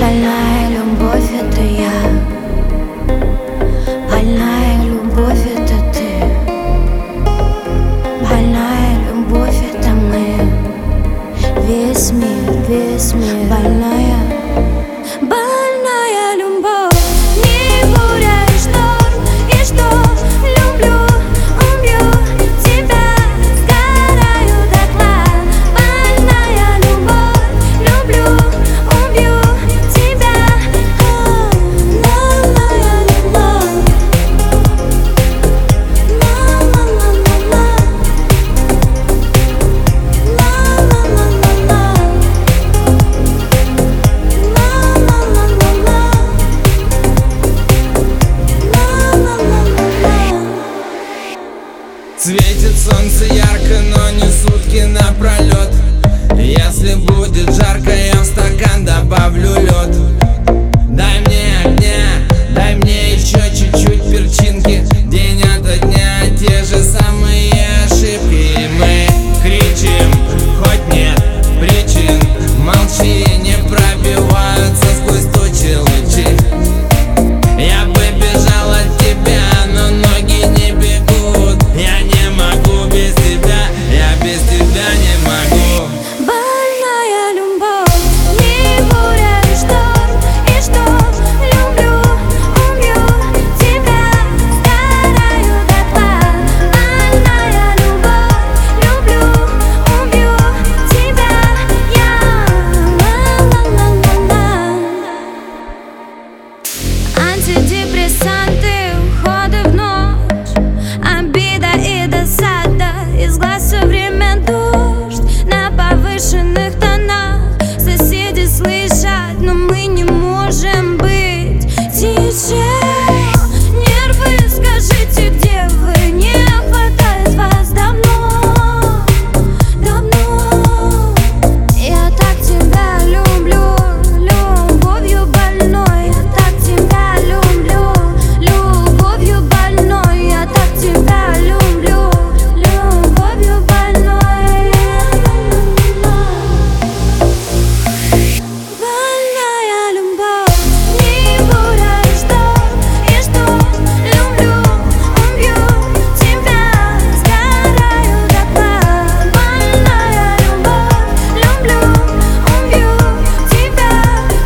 Больная любовь — это я. Больная любовь — это ты. Больная любовь — это мы. Весь мир больная. Больная любовь. Не буря и шторм, и что? Люблю, убью тебя, сгораю дотла. Больная любовь. Люблю, убью тебя. Больная любовь. Светит солнце ярко, но не сутки напролет. Если будет жарко, я в стакан добавлю лед. Дай мне огня, дай мне еще чуть-чуть перчинки. День ото дня те же самые ошибки. И мы кричим, хоть нет причин. Молчи, не пробиваются сквозь тучи лучи. Я бы бежал от тебя, но ноги не бегут. Я не могу без тебя, я без тебя не могу. Больная любовь. Не буря и шторм, и что? Люблю, убью тебя, сгораю дотла. Больная любовь. Люблю, убью тебя. Я антидепрессанты, уходы в ночь, обида и досада, из глаз все время дождь. На повышенных тонах соседи слышат, но мы не можем быть тише. Нервы, скажите, где вы? Не хватает вас давно, давно. Я так тебя люблю, любовью больной. Я так тебя люблю, любовью больной. Я так тебя люблю, любовью больной. Больная любовь. Не буря и шторм, и что? Люблю, убью тебя, сгораю дотла. Больная любовь. Люблю, убью тебя.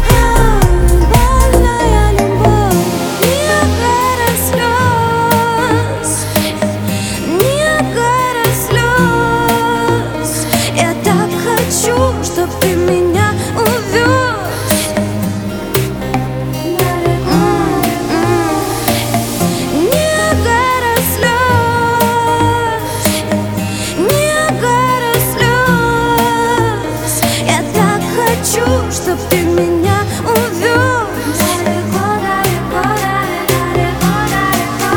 Больная любовь. Ниагара слез, Ниагара слез. Я так хочу, чтоб ты меня увез. Ниагара слез, Ниагара слез. Я так хочу, чтоб ты меня увез. Далеко, далеко, далеко, далеко,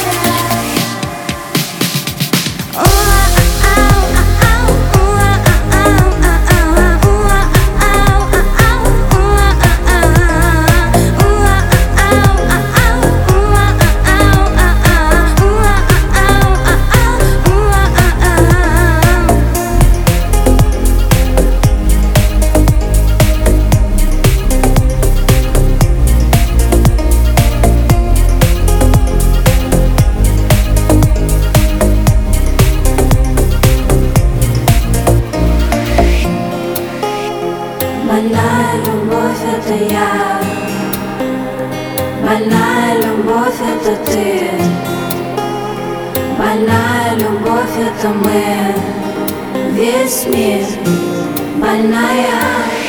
Больная любовь — это я. Больная любовь — это ты. Больная любовь — это мы. Весь мир больная.